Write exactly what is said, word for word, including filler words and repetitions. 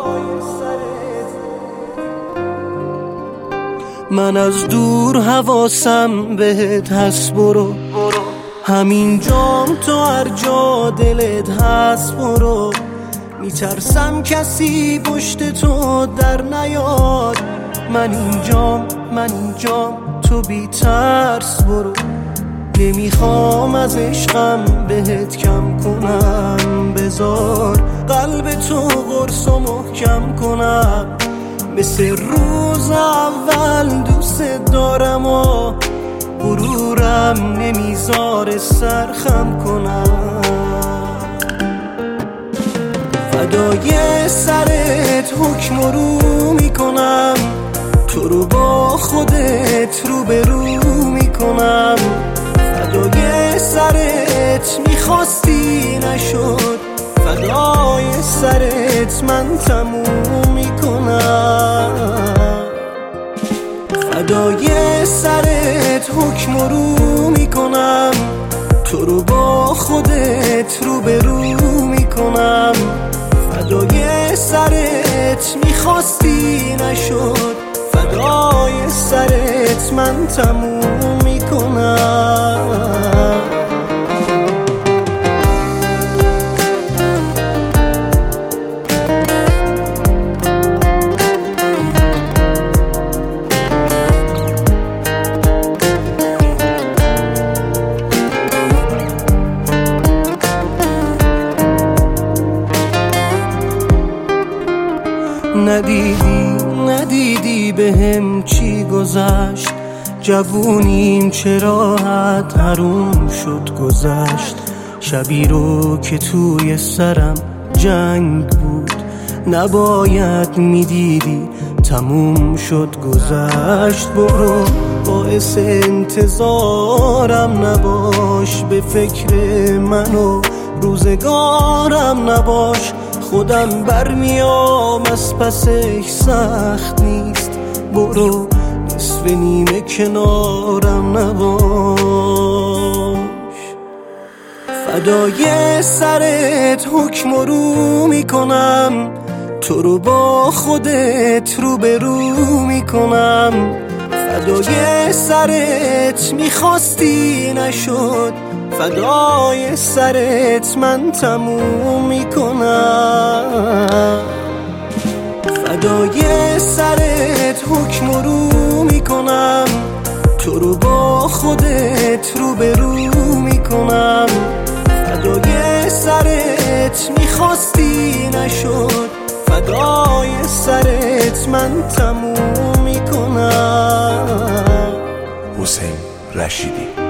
من از دور حواسم بهت هست، برو همین جام تو هر جا دلت هست برو. میترسم کسی پشت تو در نیاد، من اینجام من اینجام تو بی ترس برو. نمیخوام از عشقم بهت کم کنم، بذار قلب تو قرص و محکم کنم. مثل روز اول دوست دارم و غرورم نمیذاره سرخم کنم. فدای سرت حکم رو میکنم، تو رو با خودت رو به رو میکنم. فدای سرت میخواستی نشد، فدای سرت من تموم میکنم. فدای سرت حکم رو میکنم، تو رو با خودت رو به رو میکنم. فدای سرت میخواستی نشد، فدای سرت من تموم میکنم. ندیدی ندیدی بهم چی گذشت، جوونیم چه راحت حروم شد گذشت. شبی رو که توی سرم جنگ بود، نباید میدیدی تموم شد گذشت. برو باعث انتظارم نباش، به فکر من و روزگارم نباش. خودم برمیام از پسش سخت نیست، برو نصف نیمه کنارم نباش. فدای سرت حکم رو میکنم، تو رو با خودت رو به رو میکنم. فدای سرت میخواستی نشد، فدای سرت من تموم میکنم. فدای سرت حکم رو میکنم، تو رو با خودت رو به رو میکنم. فدای سرت میخواستی نشد، فدای سرت من تموم میکنم. حسین رشیدی.